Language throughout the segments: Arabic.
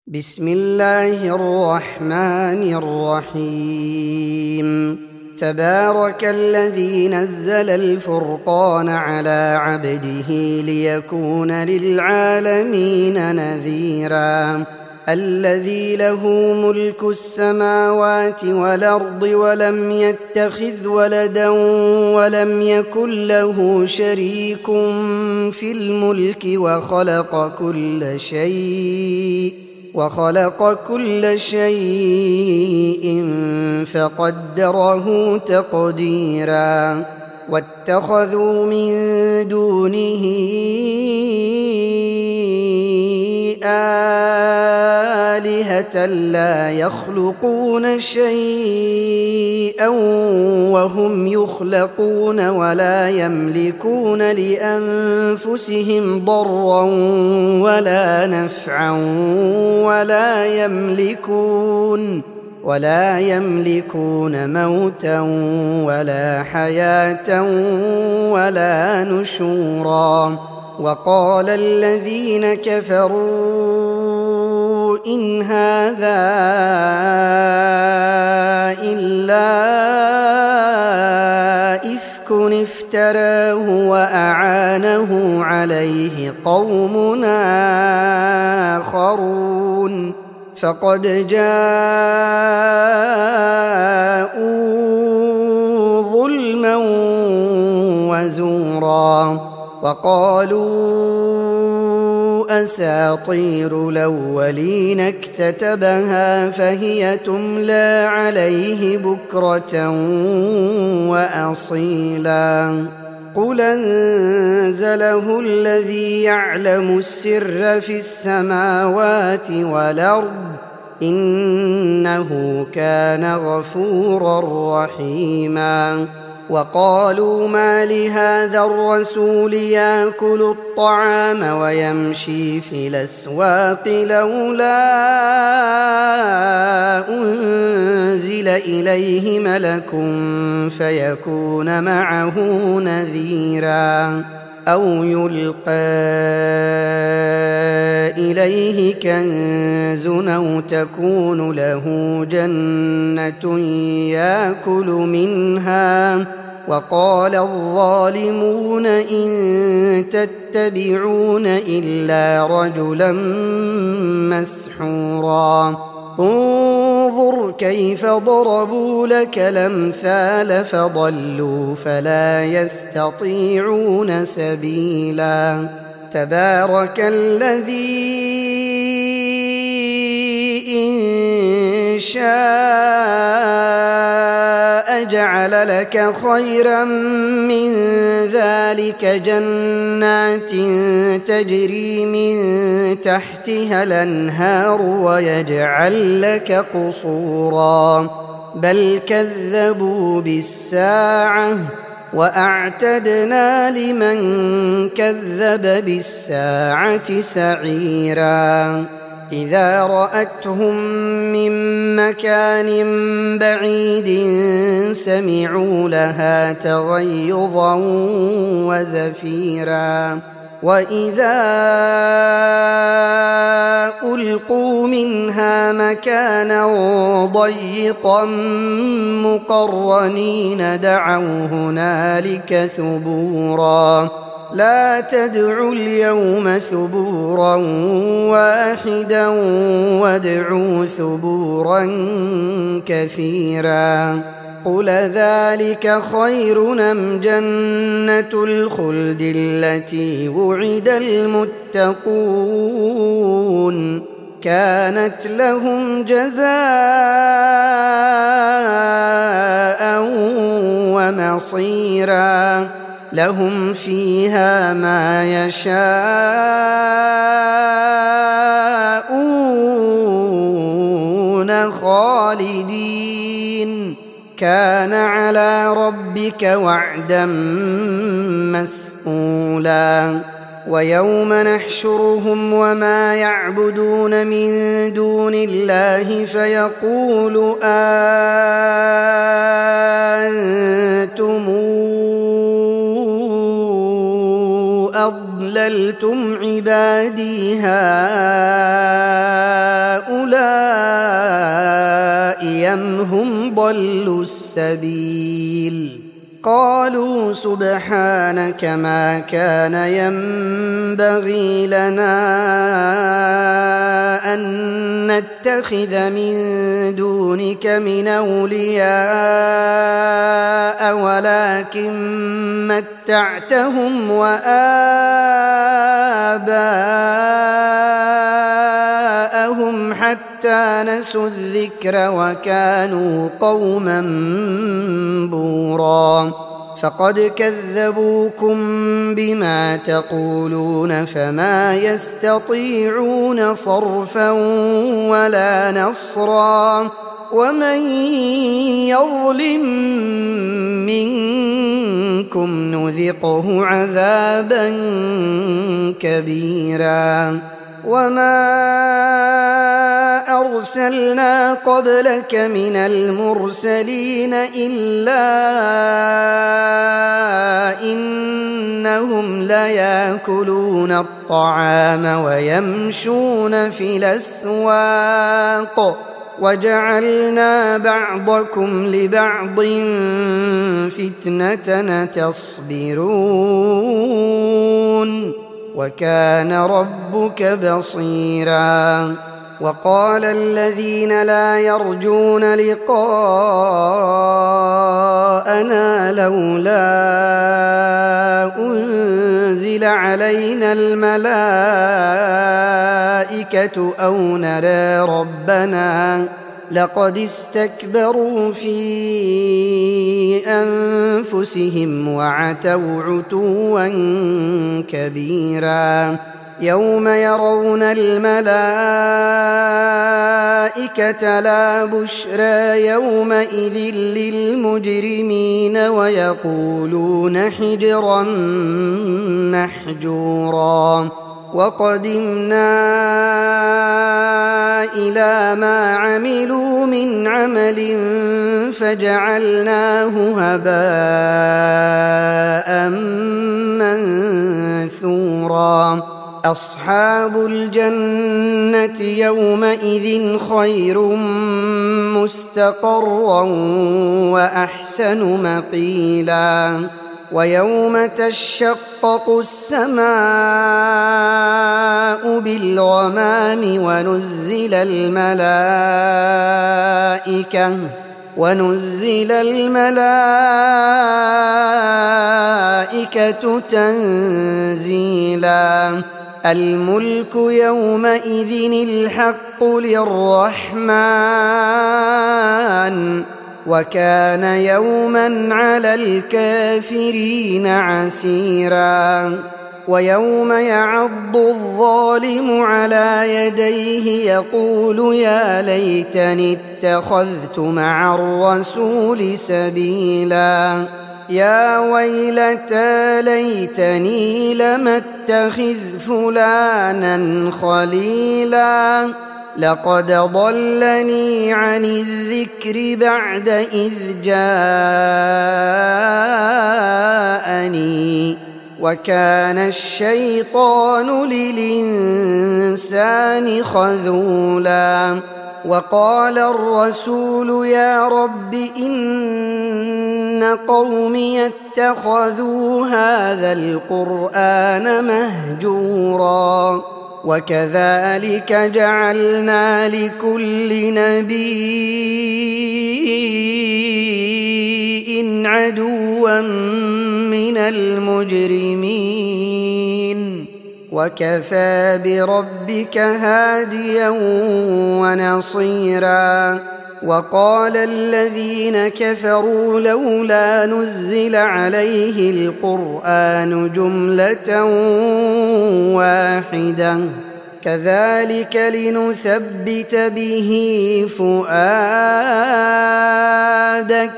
بسم الله الرحمن الرحيم. تبارك الذي نزل الفرقان على عبده ليكون للعالمين نذيرا. الذي له ملك السماوات والأرض ولم يتخذ ولدا ولم يكن له شريك في الملك وخلق كل شيء فقدره تقديرا. واتخذوا من دونه آلهة لا يخلقون شيئا وهم يخلقون ولا يملكون لأنفسهم ضرا ولا نفعا ولا يملكون موتا ولا حياة ولا نشورا. وقال الذين كفروا إن هذا إلا إفك افتراه وأعانه عليه قوم آخرون فقد جاءوا ظلما وزورا. وقالوا أساطير الأولين اكتتبها فهي تملى عليه بكرة وأصيلا. قل أنزله الذي يعلم السر في السماوات والأرض إنه كان غفورا رحيما. وقالوا ما لهذا الرسول يأكل الطعام ويمشي في الأسواق لولا أنزل إليه ملك فيكون معه نذيرا أو يلقى إليه كنز أو تكون له جنة يأكل منها. وقال الظالمون إن تتبعون إلا رجلا مسحورا. انظر كيف ضربوا لك الأمثال فضلوا فلا يستطيعون سبيلا. تبارك الذي إن شاء جعل لك خيرا من ذلك جنات تجري من تحتها الأنهار ويجعل لك قصورا بل كذبوا بالساعة وأعتدنا لمن كذب بالساعة سعيرا. إذا رأتهم من مكان بعيد سمعوا لها تغيظا وزفيرا. وإذا ألقوا منها مكانا ضيقا مقرنين دعوا هنالك ثبورا. لا تدعوا اليوم ثبورا واحدا وادعوا ثبورا كثيرا. قل ذلك خير أم جنة الخلد التي وعد المتقون كانت لهم جزاء ومصيرا. لهم فيها ما يشاءون خالدين كان على ربك وعدا مسئولا. ويوم نحشرهم وما يعبدون من دون الله فيقول أنتم أضللتم عبادي هؤلاء أم هم ضلوا السبيل قالوا سبحانك ما كان ينبغي لنا أن نتخذ من دونك من أولياء ولكن متعتهم وآباءهم حتى نسوا الذكر وكانوا قوما بورا فقد كذبوكم بما تقولون فما يستطيعون صرفا ولا نصرا ومن يظلم منكم نذقه عذابا كبيرا وما أرسلنا قبلك من المرسلين إلا إنهم ليأكلون الطعام ويمشون في الأسواق وجعلنا بعضكم لبعض فتنة تصبرون وكان ربك بصيرا وقال الذين لا يرجون لقاءنا لولا أنزل علينا الملائكة أو نرى ربنا لقد استكبروا في أنفسهم وعتوا عتوا كبيرا يوم يرون الملائكة لا بشرى يومئذ للمجرمين ويقولون حجرا محجورا وقدمنا إلى ما عملوا من عمل فجعلناه هباء منثورا أصحاب الجنة يومئذ خير مستقرا وأحسن مقيلا ويوم تشقق السماء بالغمام ونزل الملائكة تنزيلا الملك يومئذ الحق للرحمن وكان يوما على الكافرين عسيرا ويوم يعض الظالم على يديه يقول يا ليتني اتخذت مع الرسول سبيلا يا ويلتى ليتني لم اتخذ فلانا خليلا لقد ضلني عن الذكر بعد إذ جاءني وكان الشيطان للإنسان خذولا وقال الرسول يا رب إن قومي اتخذوا هذا القرآن مهجورا وكذلك جعلنا لكل نبي عدوا من المجرمين وكفى بربك هاديا ونصيرا وقال الذين كفروا لولا نزل عليه القرآن جملة واحدة كذلك لنثبت به فؤادك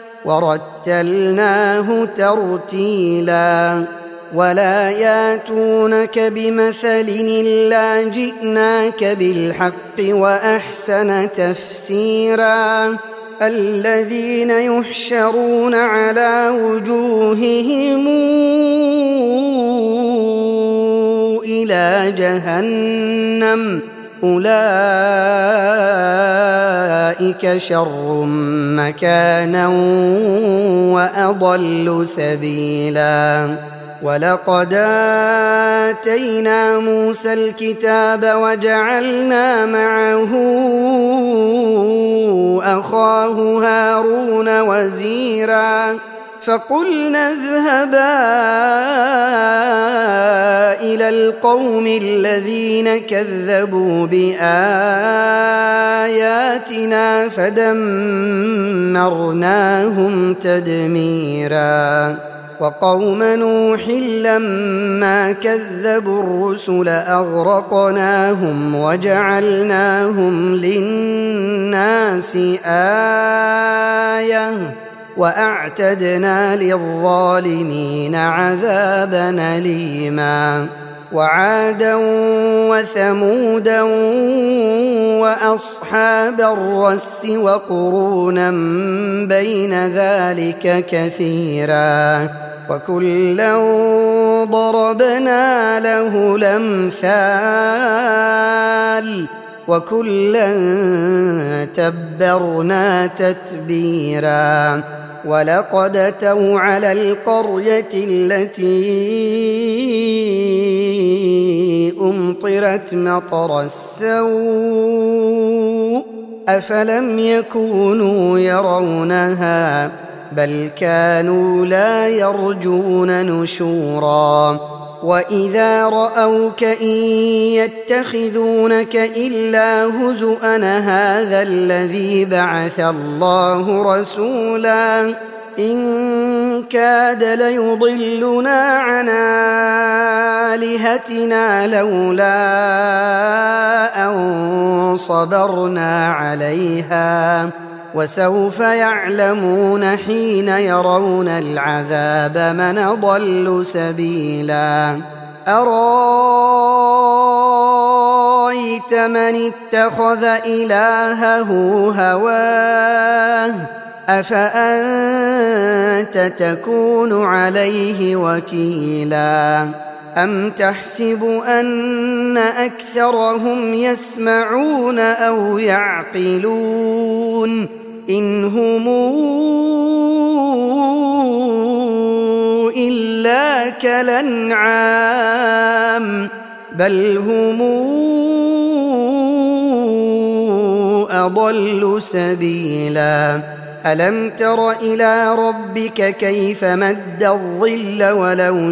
ورتلناه ترتيلا ولا ياتونك بمثل إلا جئناك بالحق وأحسن تفسيرا الذين يحشرون على وجوههم إلى جهنم أولئك أولئك شر مكانا وأضل سبيلا ولقد آتينا موسى الكتاب وجعلنا معه أخاه هارون وزيرا فقلنا اذهبا إلى القوم الذين كذبوا بآياتنا فدمرناهم تدميرا وقوم نوح لما كذبوا الرسل أغرقناهم وجعلناهم للناس آية وأعتدنا للظالمين عذابا أليما وعادا وثمودا وأصحاب الرس وقرونا بين ذلك كثيرا وكلا ضربنا له الأمثال وكلا تبرنا تتبيرا ولقد أتوا على القرية التي أمطرت مطر السوء أفلم يكونوا يرونها بل كانوا لا يرجون نشورا وإذا رأوك إن يتخذونك إلا هزؤا هذا الذي بعث الله رسولا إن كاد ليضلنا عن آلهتنا لولا أن صبرنا عليها وسوف يعلمون حين يرون العذاب من أضل سبيلا أرأيت من اتخذ إلهه هواه أفأنت تكون عليه وكيلا أم تحسب أن أكثرهم يسمعون أو يعقلون إن هم إلا كالأنعام بل هم أضل سبيلا ألم تر إلى ربك كيف مد الظل ولو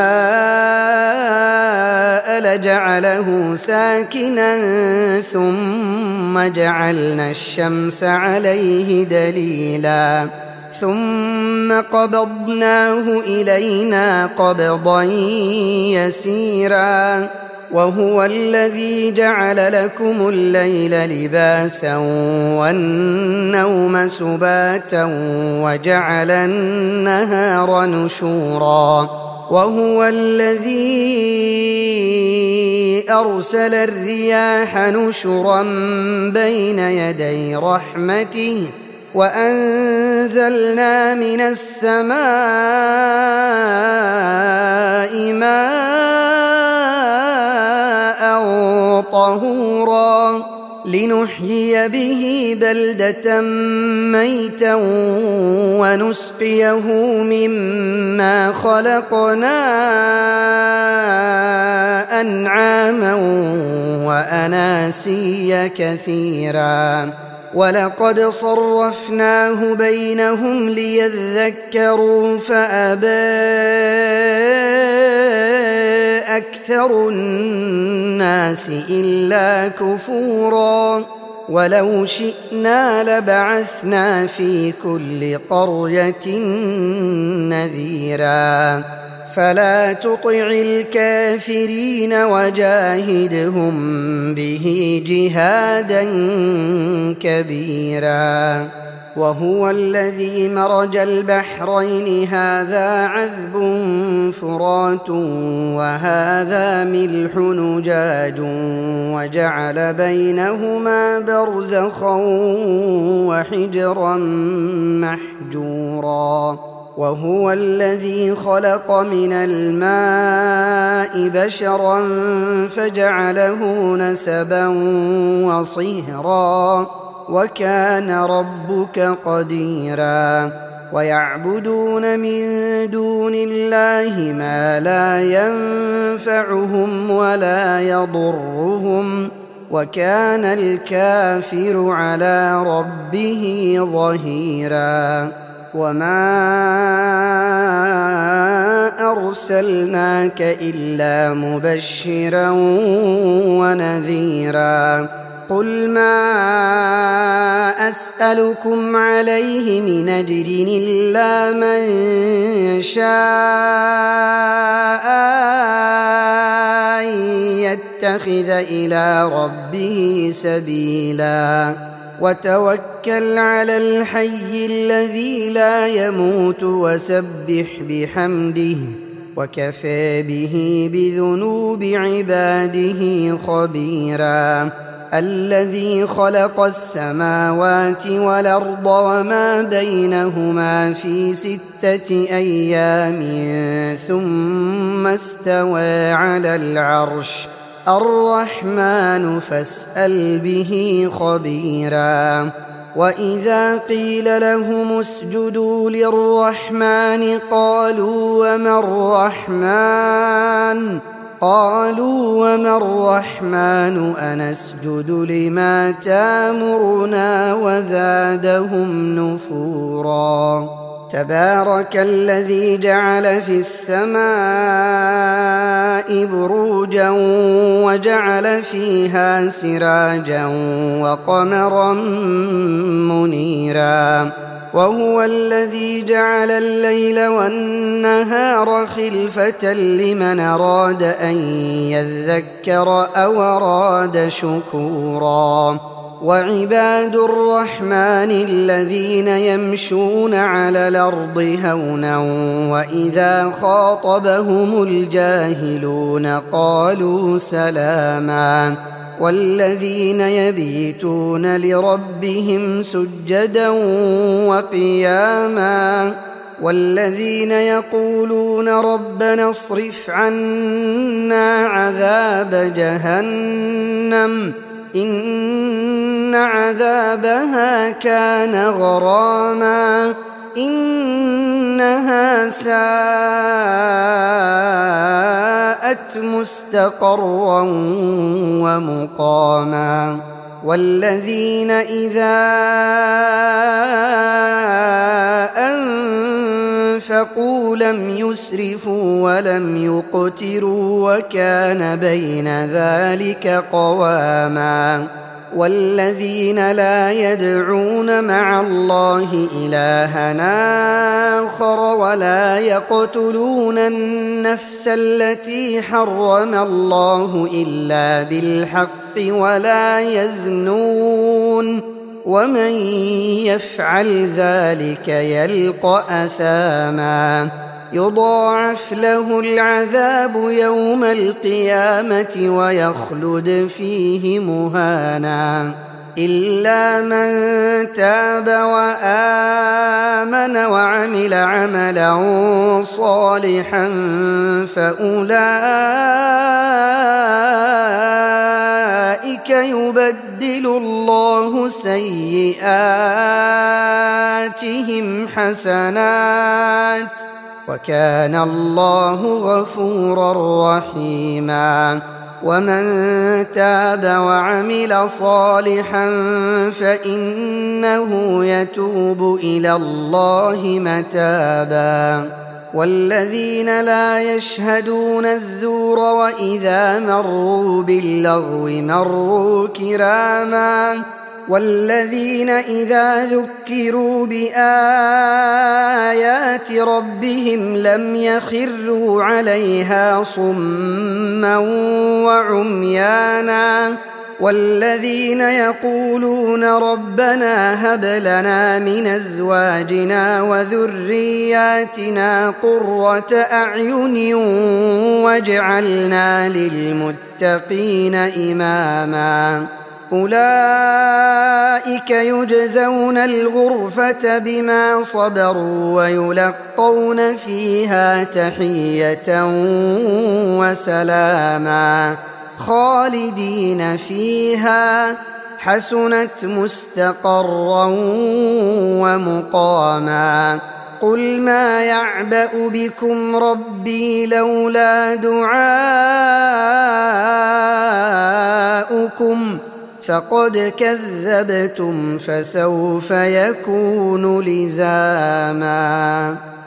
شاء لجعله ساكنا ثم جعلنا الشمس عليه دليلا ثم قبضناه إلينا قبضا يسيرا وهو الذي جعل لكم الليل لباسا والنوم سباتا وجعل النهار نشورا وهو الذي أرسل الرياح نشرا بين يدي رحمته وأنزلنا من السماء ماء طهورا لنحيي به بلدة ميتا ونسقيه مما خلقنا أنعاما وأناسيا كثيرا ولقد صرفناه بينهم ليذكروا فأبى أكثر الناس إلا كفورا ولو شئنا لبعثنا في كل قرية نذيرا فلا تطع الكافرين وجاهدهم به جهادا كبيرا وهو الذي مرج البحرين هذا عذب فرات وهذا ملح نجاج وجعل بينهما برزخا وحجرا محجورا وهو الذي خلق من الماء بشرا فجعله نسبا وصهرا وكان ربك قديرا ويعبدون من دون الله ما لا ينفعهم ولا يضرهم وكان الكافر على ربه ظهيرا وما أرسلناك إلا مبشرا ونذيرا قل ما أسألكم عليه من أجر إلا من شاء أن يتخذ إلى ربه سبيلا وتوكل على الحي الذي لا يموت وسبح بحمده وكفى به بذنوب عباده خبيرا الذي خلق السماوات والأرض وما بينهما في 6 أيام ثم استوى على العرش الرحمن فاسأل به خبيرا وإذا قيل لهم اسجدوا للرحمن قالوا وما الرحمن أنسجد لما تامرنا وزادهم نفورا تبارك الذي جعل في السماء بروجا وجعل فيها سراجا وقمرا منيرا وهو الذي جعل الليل والنهار خلفة لمن أراد أن يذكر أو أراد شكورا وعباد الرحمن الذين يمشون على الأرض هونا وإذا خاطبهم الجاهلون قالوا سلاما والذين يبيتون لربهم سجدا وقياما والذين يقولون ربنا اصرف عنا عذاب جهنم إن عذابها كان غراما إنها ساءت مستقرا ومقاما والذين إذا أنفقوا لم يسرفوا ولم يقتروا وكان بين ذلك قواما والذين لا يدعون مع الله إلها آخر ولا يقتلون النفس التي حرم الله إلا بالحق ولا يزنون ومن يفعل ذلك يلقى أثاما يضاعف له العذاب يوم القيامة ويخلد فيه مهانا إلا من تاب وآمن وعمل عملا صالحا فأولئك يبدل الله سيئاتهم حسنات وكان الله غفورا رحيما ومن تاب وعمل صالحا فإنه يتوب إلى الله متابا والذين لا يشهدون الزور وإذا مروا باللغو مروا كراما والذين إذا ذكروا بآيات ربهم لم يخروا عليها صما وعميانا والذين يقولون ربنا هب لنا من أزواجنا وذرياتنا قرة أعين واجعلنا للمتقين إماما أولئك يجزون الغرفة بما صبروا ويلقون فيها تحية وسلاما خالدين فيها حسنت مستقرا ومقاما قل ما يعبأ بكم ربي لولا دعاؤكم فقد كذبتم فسوف يكون لزاما.